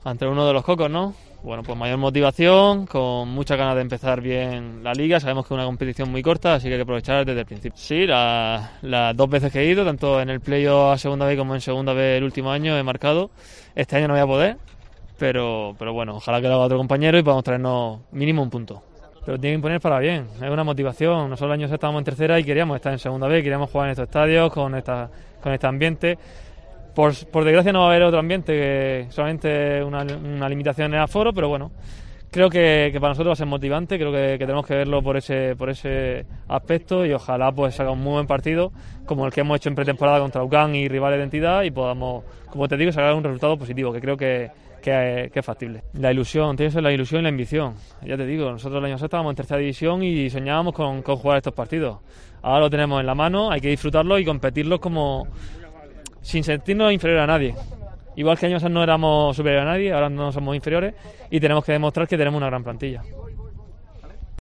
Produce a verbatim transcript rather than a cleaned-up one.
Ante uno de los cocos, ¿no? Bueno, pues mayor motivación, con muchas ganas de empezar bien la liga. Sabemos que es una competición muy corta, así que hay que aprovechar desde el principio. Sí, las la dos veces que he ido, tanto en el playoff a segunda vez como en segunda vez el último año he marcado. Este año no voy a poder, pero, pero bueno, ojalá que lo haga otro compañero y podamos traernos mínimo un punto. Pero tiene que imponer para bien, es una motivación. Nosotros el año pasado estábamos en tercera y queríamos estar en segunda vez, queríamos jugar en estos estadios, con, esta, con este ambiente. Por, por desgracia no va a haber otro ambiente, que solamente una, una limitación en el aforo, pero bueno, creo que, que para nosotros va a ser motivante, creo que, que tenemos que verlo por ese, por ese aspecto y ojalá pues haga un muy buen partido como el que hemos hecho en pretemporada contra U C A M y rivales de entidad y podamos, como te digo, sacar un resultado positivo, que creo que, que, que es factible. La ilusión, tiene que ser la ilusión y la ambición. Ya te digo, nosotros el año pasado estábamos en tercera división y soñábamos con, con jugar estos partidos. Ahora lo tenemos en la mano, hay que disfrutarlo y competirlos como sin sentirnos inferiores a nadie. Igual que años no éramos superiores a nadie, ahora no somos inferiores y tenemos que demostrar que tenemos una gran plantilla.